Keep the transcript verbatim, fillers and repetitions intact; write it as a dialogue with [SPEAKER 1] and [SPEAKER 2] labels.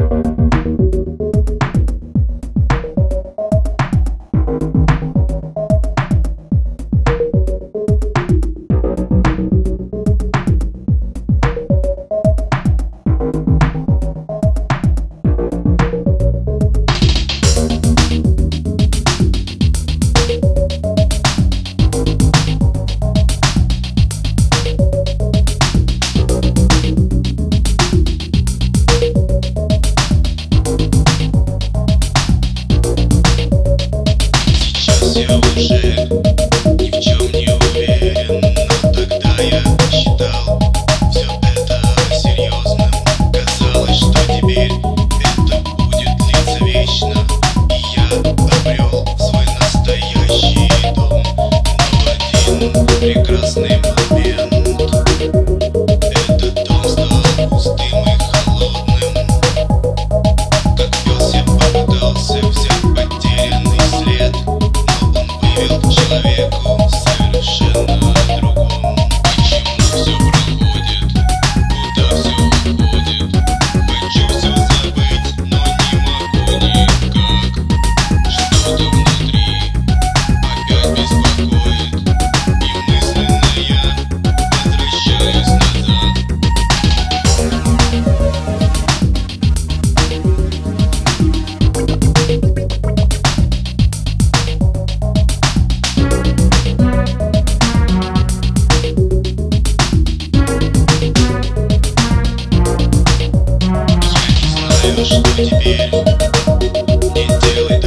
[SPEAKER 1] Я уже ни в чем не уверен, но тогда я считал все это серьезным. Казалось, что теперь это будет длиться вечно, и я обрел свой настоящий дом. Но в один прекрасный момент этот дом стал пустым и холодным. Как пес я попытался взять потерянный след, человеку совершенно другом. Почему все проходит, куда все уходит? Хочу все забыть, но не могу никак. Что-то внутри опять беспокоит, и мысленно я возвращаюсь назад. Что теперь не делать?